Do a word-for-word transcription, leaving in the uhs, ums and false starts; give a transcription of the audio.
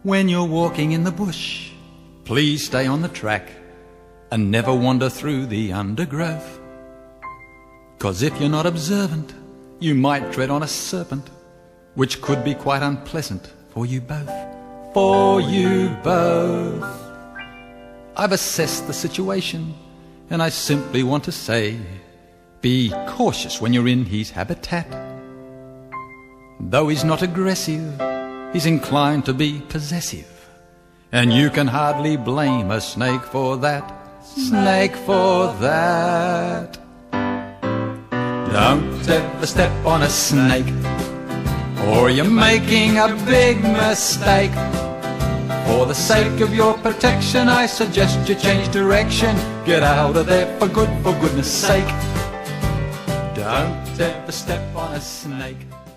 When you're walking in the bush, please stay on the track and never wander through the undergrowth. 'Cause if you're not observant, you might tread on a serpent, which could be quite unpleasant for you both. For you both. I've assessed the situation, and I simply want to say, be cautious when you're in his habitat. Though he's not aggressive, he's inclined to be possessive, and you can hardly blame a snake for that. Snake for that. Don't ever step on a snake, or you're making a big mistake. For the sake of your protection, I suggest you change direction. Get out of there for good, for goodness sake. Don't ever step on a snake.